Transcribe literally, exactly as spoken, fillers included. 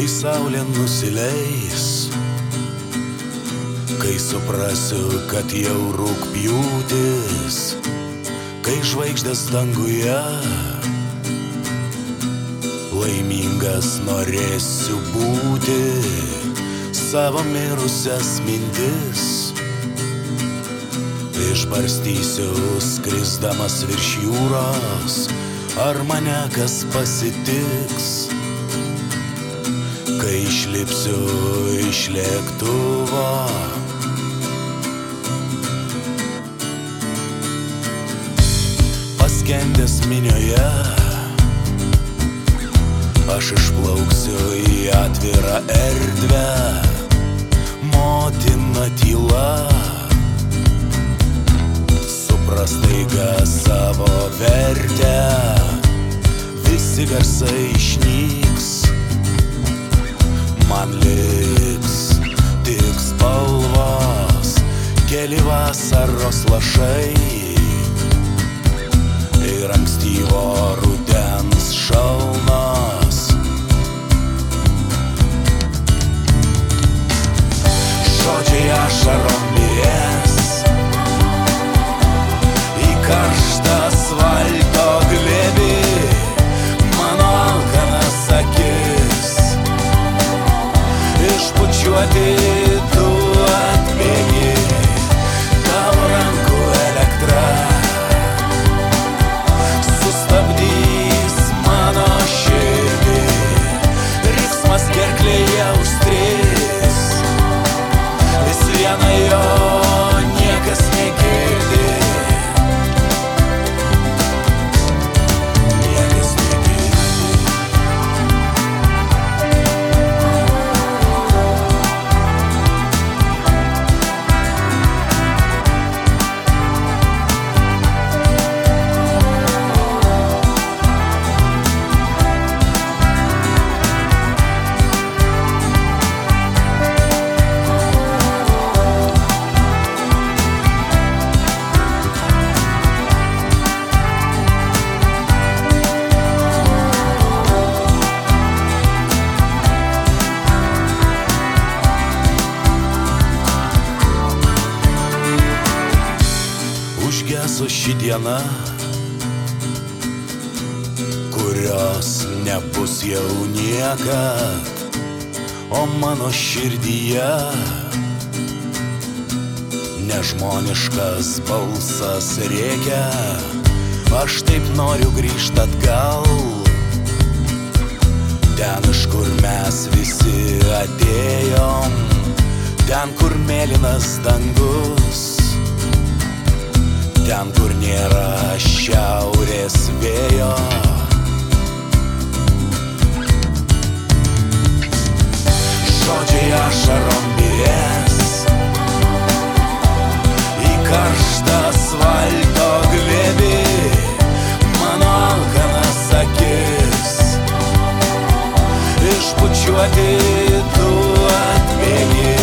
Kai saulė nusileis, kai suprasiu, kad jau rugpjūtis, kai žvaigždės danguje, laimingas norėsiu būti, savo mirusias mintis išbarstysiu skrisdamas virš jūros, ar mane kas pasitiks, kai išlipsiu iš lėktuvo. Paskendęs minioje, aš išplauksiu į atvirą erdvę, motina tyla supras staiga savo vertę, visi garsai išnyks, man liks tik spalvos, keli vasaros lašai ir ankstyvo rudens šalnos. Žodžiai ašarom lies į karštą asfalto glėbį, mano alkanas akis išbučiuoti tu atbėgi, tavo rankų elektra sustabdys mano širdį, riksmas gerklėje užstris, vis viena jo niekas negirdi. Užgeso ši diena, kurios nebus jau niekad, o mano širdyje nežmoniškas balsas rėkia, aš taip noriu grįžt atgal, ten, iš kur mes visi atėjom, ten, kur mėlynas dangus, ten, kur nėra šiaurės vėjo. Žodžiai ašarom byrės į karštą asfalto glėbį, mano alkanas akis išbučiuoti tu atbėgi.